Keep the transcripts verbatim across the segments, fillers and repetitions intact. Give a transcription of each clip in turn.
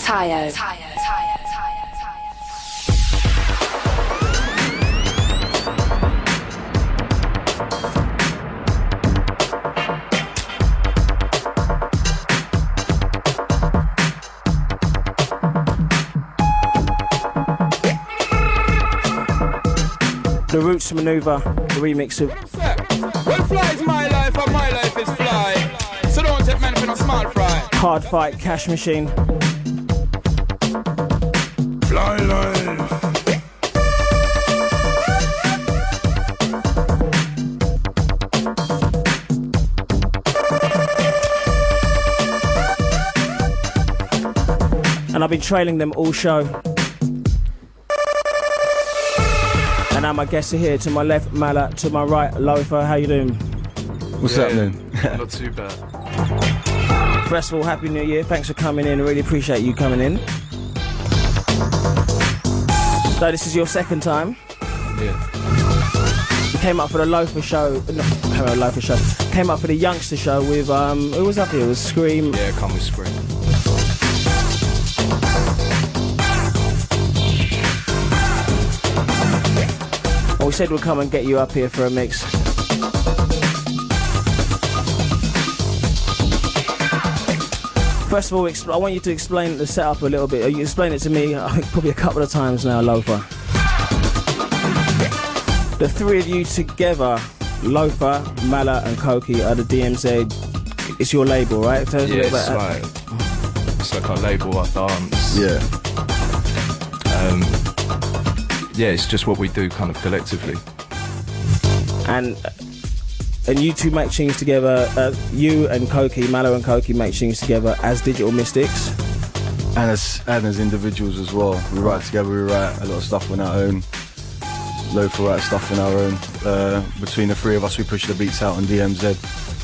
Tayo. The Roots Maneuver, the remix of. Well, fly is my life, and my life is fly. So don't take men for no small fry. Hard Fight, Cash Machine. Fly life. And I've been trailing them all show. And now my guests are here. To my left, Mala. To my right, Loafer. How you doing? What's yeah, happening? Not too bad. First of all, Happy New Year. Thanks for coming in. I really appreciate you coming in. So this is your second time. Yeah. You came up for the Loafer show. No, came up for the Loafer show. Came up for the Youngster show with um. Who was up here? It was Scream. Yeah, come with Scream. Well, we said we'd come and get you up here for a mix. First of all, I want you to explain the setup a little bit. You explained it to me, I think, probably a couple of times now, Loafer. The three of you together, Loafer, Mala and Koki, are the D M Z. It's your label, right? Tell us Yeah, a it's little like, about it's like our label, our dance. Yeah. Um, yeah, it's just what we do kind of collectively. And and you two make tunes together. Uh, you and Koki, Mala and Koki, make tunes together as Digital Mystics. And as, and as individuals as well. We write together, we write a lot of stuff on our own. Loafer writes stuff on our own. Uh, between the three of us, we push the beats out on D M Z.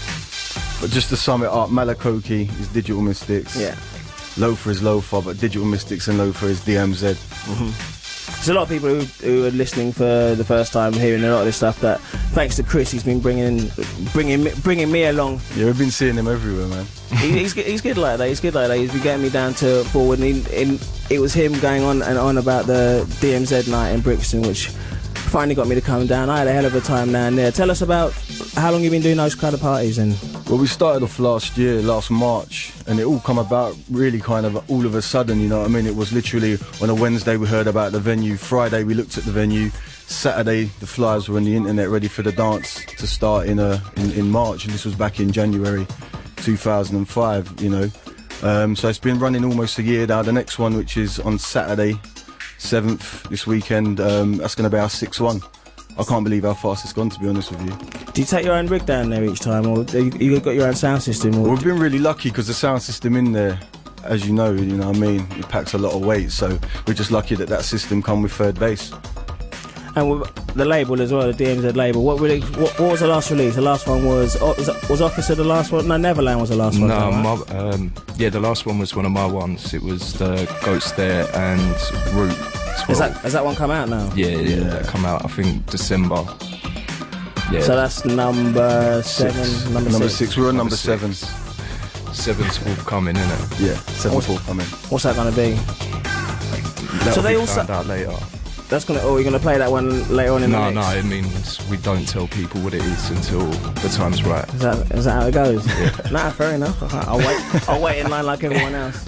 But just to sum it up, Mala Koki is Digital Mystics. Yeah. Loafer is Loafer, but Digital Mystics and Loafer is D M Z. Mm-hmm. There's a lot of people who, who are listening for the first time, hearing a lot of this stuff. That thanks to Chris, he's been bringing, bringing, bringing me along. Yeah, we've been seeing him everywhere, man. he, he's he's good like that. He's good like that. He's been getting me down to forward. And he, in, it was him going on and on about the D M Z night in Brixton, which finally got me to come down. I had a hell of a time down there. Tell us about how long you've been doing those kind of parties. And well, we started off last year, last March, and it all come about really kind of all of a sudden, you know what I mean? It was literally on a Wednesday we heard about the venue, Friday we looked at the venue, Saturday the flyers were on the internet ready for the dance to start in uh, in, in March, and this was back in January two thousand five, you know. Um, so it's been running almost a year now. The next one, which is on Saturday, seventh, this weekend, um, that's going to be our sixth one. I can't believe how fast it's gone, to be honest with you. Do you take your own rig down there each time, or you, you got your own sound system? Or well, we've been really lucky because the sound system in there, as you know, you know what I mean, it packs a lot of weight, so we're just lucky that that system come with third bass. And with the label as well, the D M Z label, what, really, what, what was the last release? The last one was, was, was Officer the last one? No, Neverland was the last one. No, right? my, um, yeah, the last one was one of my ones. It was the Goats There and Root. Has that, has that one come out now? Yeah, yeah, yeah, that come out, I think, December. Yeah. So that's number seven, six. number, number six. six. We're on number, number seven. Seven's forthcoming, isn't it? Yeah, seven's forthcoming. What's that going to be? That'll so they be also found out later. That's gonna. Oh, you're gonna play that one later on in no, the mix? No, no, it means we don't tell people what it is until the time's right. Is that, is that how it goes? Yeah. Nah, fair enough. I'll wait. I'll wait in line like everyone else.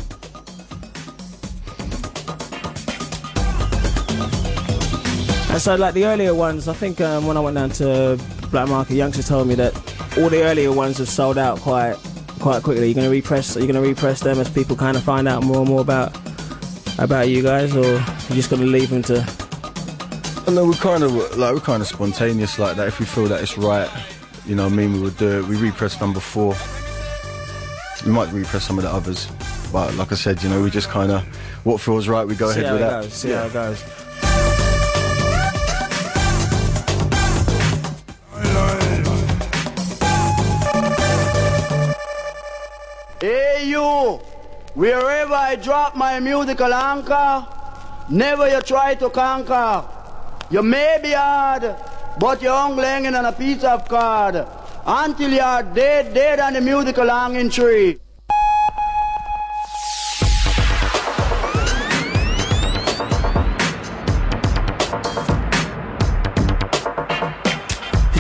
And so, like the earlier ones, I think um, when I went down to Black Market, Youngster told me that all the earlier ones have sold out quite, quite quickly. You're gonna repress. Are you gonna repress them as people kind of find out more and more about about you guys, or you're just gonna leave them to? No, we're kind of like we're kind of spontaneous like that. If we feel that it's right, you know what I mean, we would do it. We repress number four. We might repress some of the others, but like I said, you know, we just kind of what feels right. We go See ahead how with it that. Goes. See yeah. how it goes. Hey you, wherever I drop my musical anchor, never you try to conquer. You may be hard, but you're only hanging on a piece of card. Until you're dead, dead on the musical hanging tree.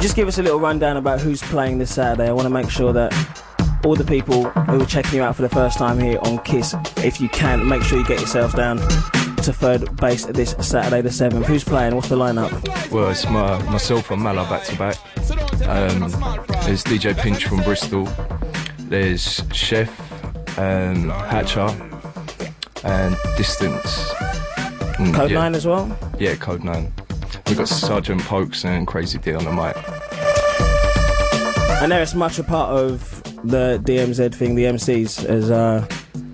Just give us a little rundown about who's playing this Saturday. I want to make sure that all the people who are checking you out for the first time here on Kiss, if you can, make sure you get yourselves down to Third Base this Saturday the seventh. Who's playing? What's the lineup? Well, it's my, myself and Mala back to back. Um, there's D J Pinch from Bristol. There's Chef, um, Hatcher, and Distance. And, Code yeah. nine as well? Yeah, Code nine. We've got Sergeant Pokes and Crazy D on the mic. And they're as much a part of the D M Z thing, the M Cs, as uh,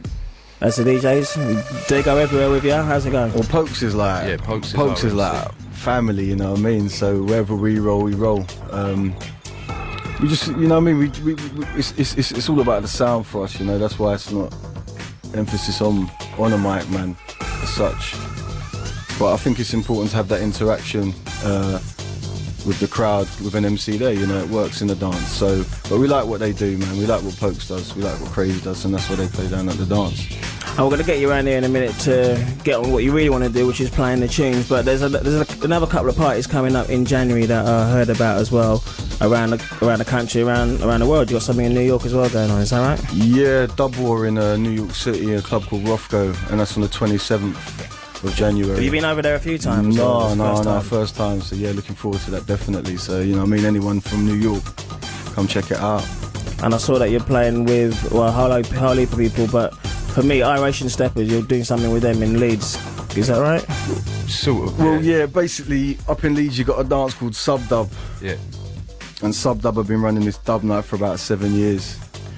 as the D Js. Do they go everywhere with you? How's it going? Well, Pokes is like Yeah, Pokes is Pokes our is like M C. family, you know what I mean? So wherever we roll, we roll. Um, we just, you know what I mean? We, we, we it's, it's it's it's all about the sound for us, you know. That's why it's not emphasis on on a mic, man, as such. But I think it's important to have that interaction uh, with the crowd, with an M C there, you know, it works in the dance. So, but we like what they do, man. We like what Pokes does, we like what Crazy does, and that's what they play down at the dance. And we're going to get you around here in a minute to get on what you really want to do, which is playing the tunes. But there's a, there's a, another couple of parties coming up in January that I heard about as well, around the, around the country, around around the world. You got something in New York as well going on, is that right? Yeah, Dub War in uh, New York City, a club called Rothko, and that's on the twenty-seventh of January. Have you been over there a few times? No, or no, first no, time? first time. So yeah, looking forward to that definitely. So you know, I mean, anyone from New York, come check it out. And I saw that you're playing with well, a whole, whole heap of people, but for me, Iration Steppers, you're doing something with them in Leeds. Is that right? Sort of. Well, yeah, basically up in Leeds you got a dance called Sub Dub, Yeah. and Sub Dub have been running this dub night for about seven years.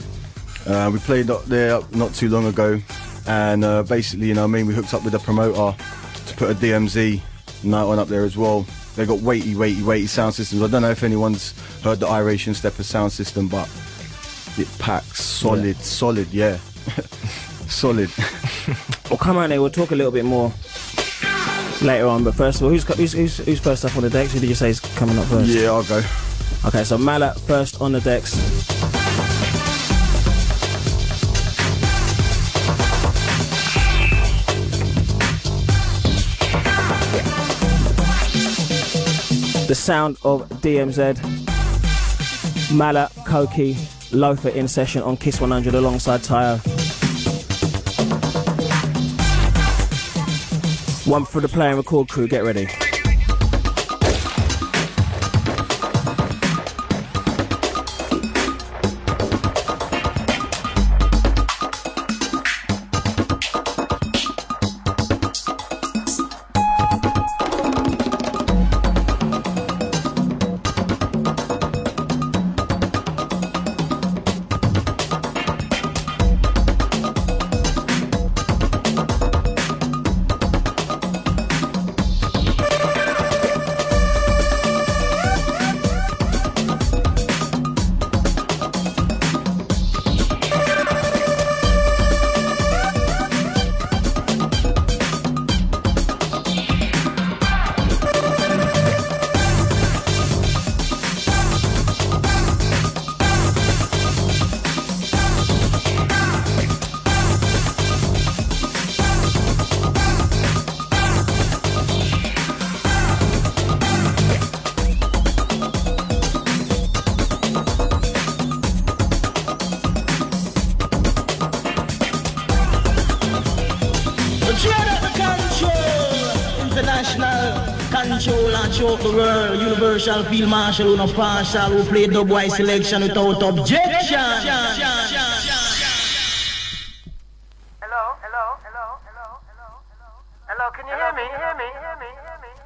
Uh, we played up there not too long ago, and uh, basically, you know, what I mean, we hooked up with a promoter to put a D M Z night on up there as well. They got weighty, weighty, weighty sound systems. I don't know if anyone's heard the Iration Steppers sound system, but it packs solid, Yeah. solid, yeah. Solid. Well, come on here, we'll talk a little bit more later on, but first of all, who's, who's, who's, who's first up on the decks? Who did you say is coming up first? Yeah, I'll go. Okay, so Mallet first on the decks. The sound of D M Z, Mallet, Koki, Loafer in session on Kiss one hundred alongside Tayo. One for the play and record crew, get ready. Control and choke the world. Universal field marshal, who no partial, who play dubwise selection without objection. Hello, hello, hello, hello, hello, hello. Hello, can you hear me? Hear me? Hear me? Hear me?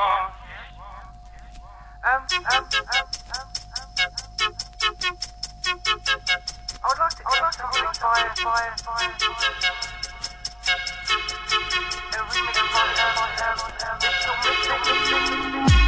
Um, um, um, um, I would like to, I would like to hold fire, fire, fire, fire. A remix of my, uh, my, um, um, Mitchell, Mitchell, Mitchell, Mitchell.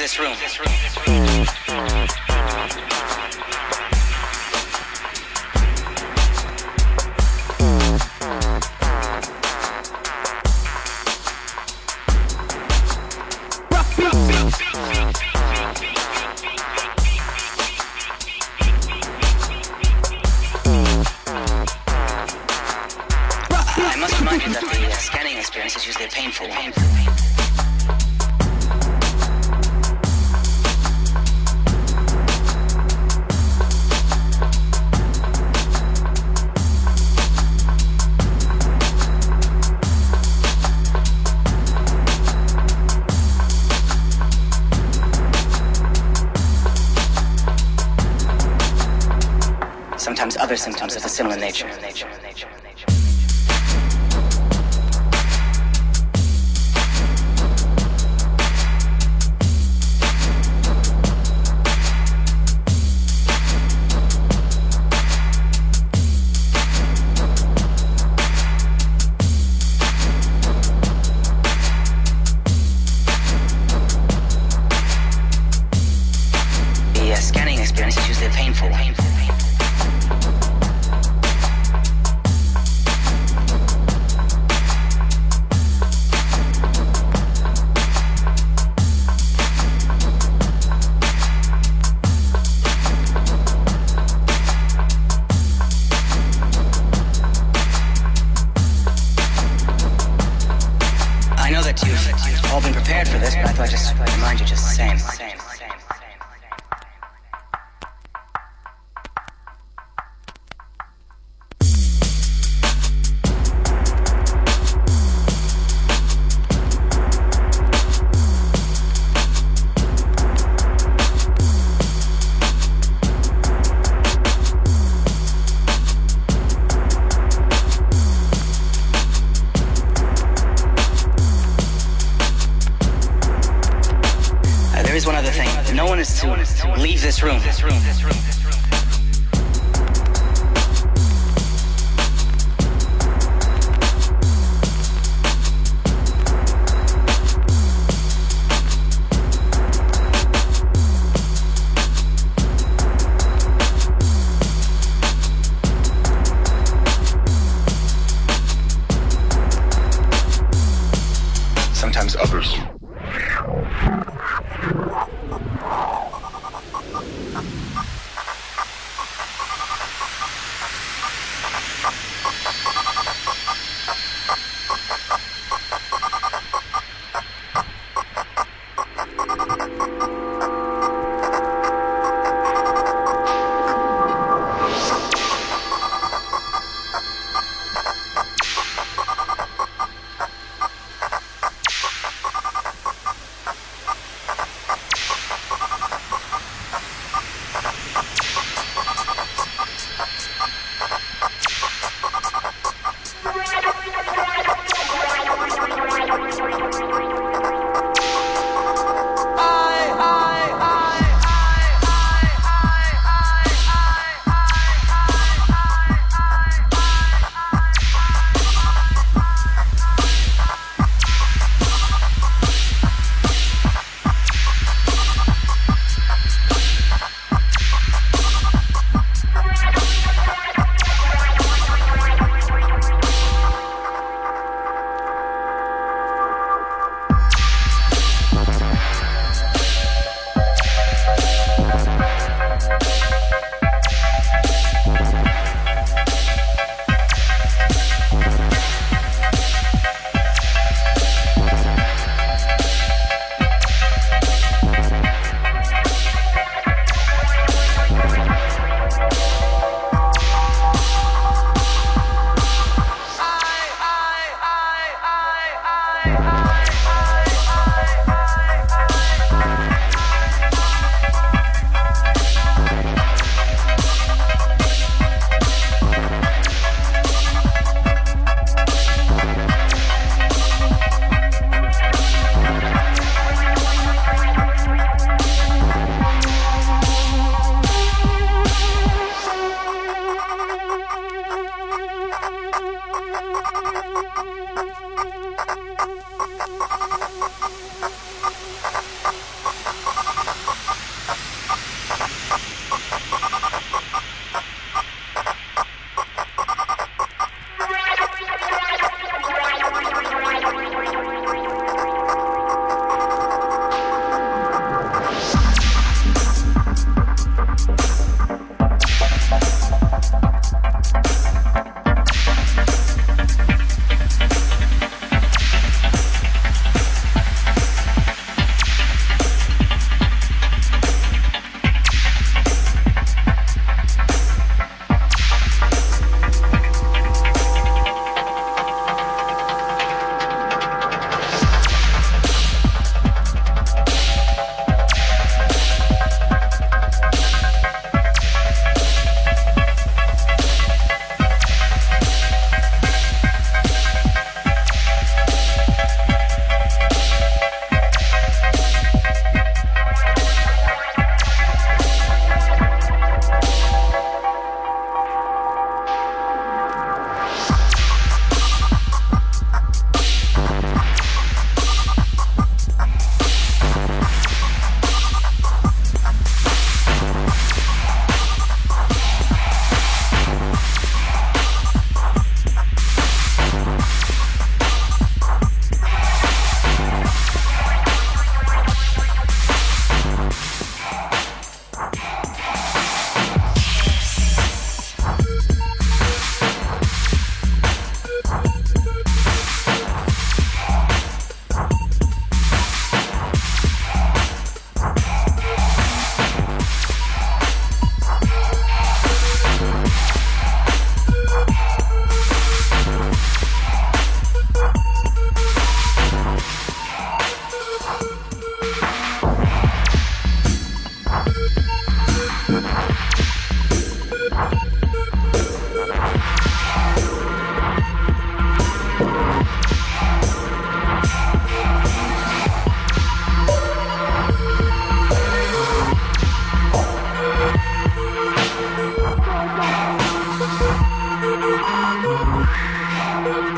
this room. I must remind you that the uh, scanning experience is usually a painful one. Sometimes other symptoms of a similar nature. The uh, scanning experience is usually a painful one. I know that you've all been prepared for this, but I thought I'd just remind you just the same. There is one other thing. No one is to leave this room. This room. This room. This room. Sometimes others.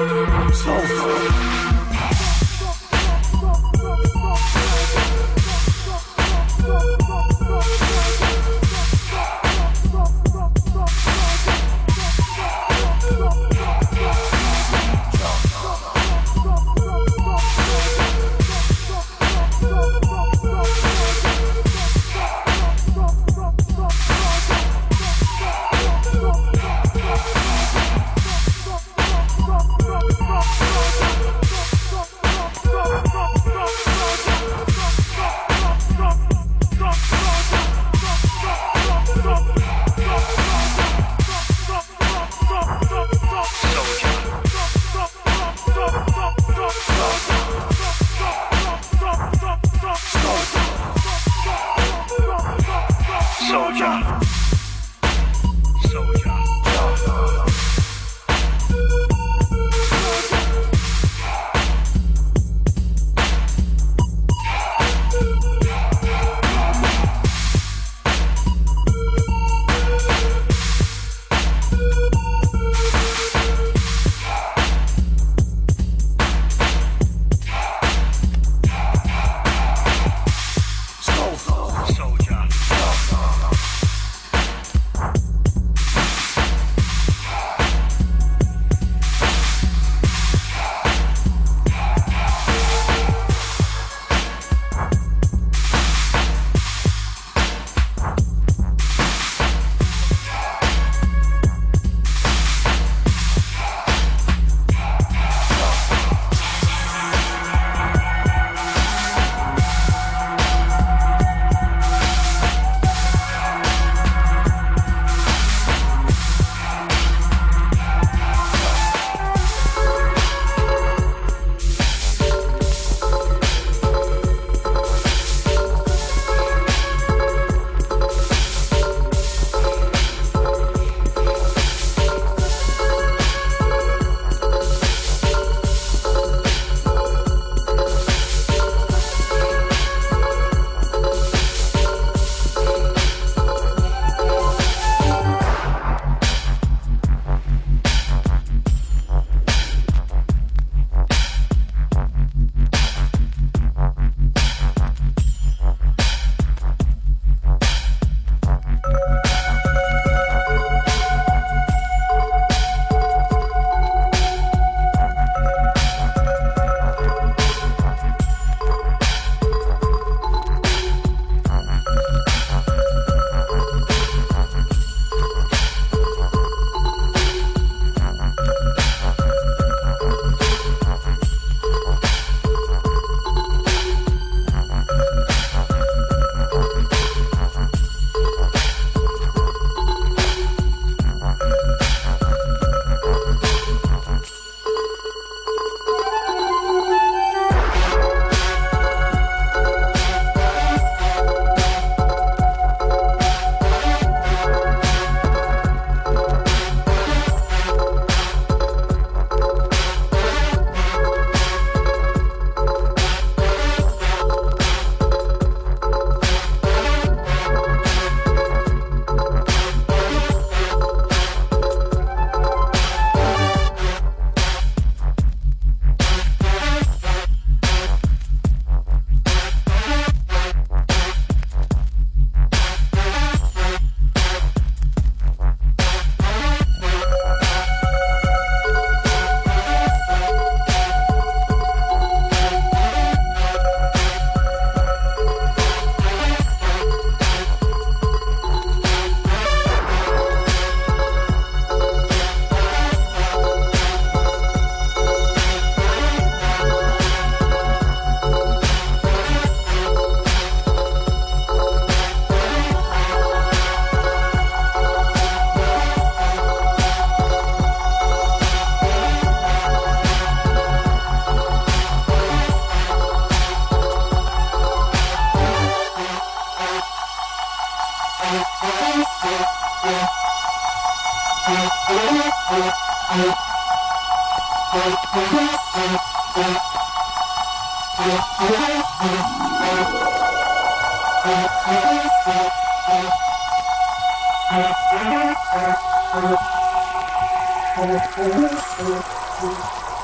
Thank you.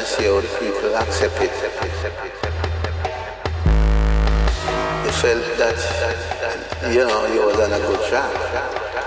and see how the people accept it. You felt that, you know, you was on a good track.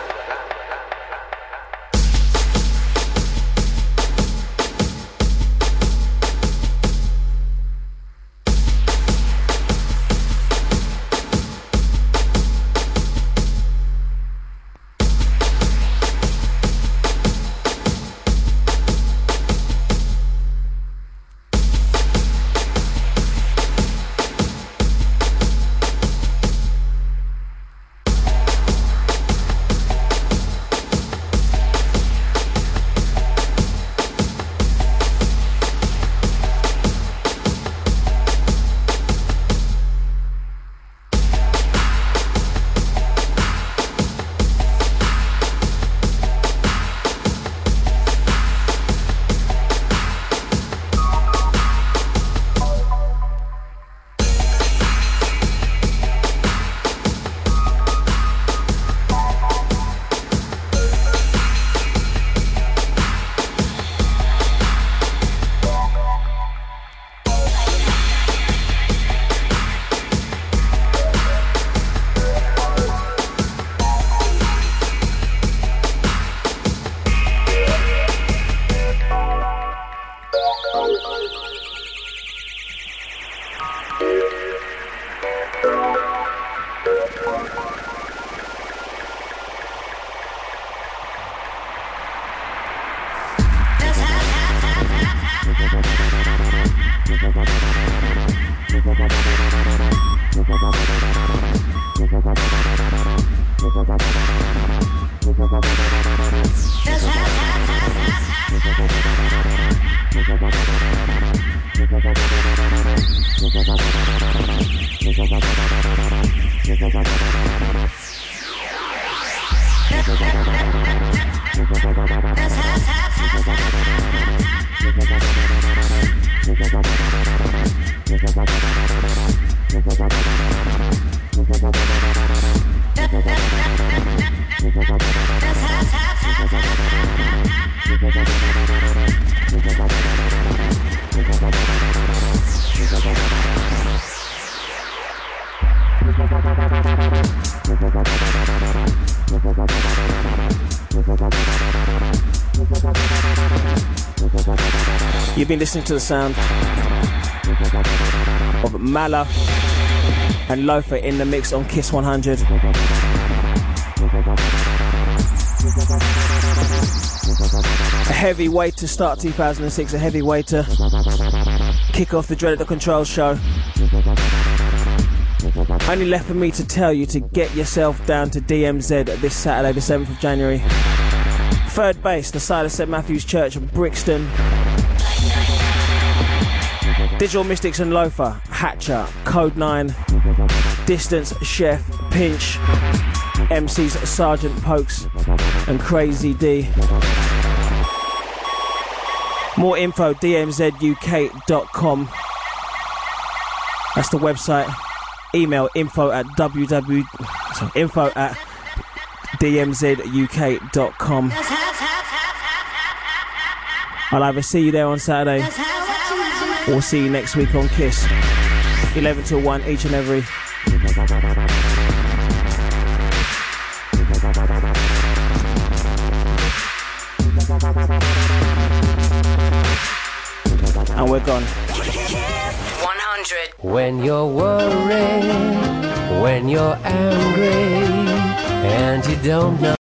You've been listening to the sound of Mala and Loafer in the mix on Kiss one hundred. A heavy weight to start two thousand six, a heavy weight to kick off the Dread at the Controls show. Only left for me to tell you to get yourself down to D M Z this Saturday, the seventh of January. Third base, the side of Saint Matthew's Church, Brixton. Digital Mystics and Loafer, Hatcher, Code nine, Distance, Chef, Pinch, M Cs Sergeant Pokes and Crazy D. More info, d m z u k dot com. That's the website. Email info at www sorry, info at d m z u k dot com. I'll either see you there on Saturday or see you next week on Kiss. eleven till one each and every. And we're gone. one hundred. When you're worried, when you're angry, and you don't know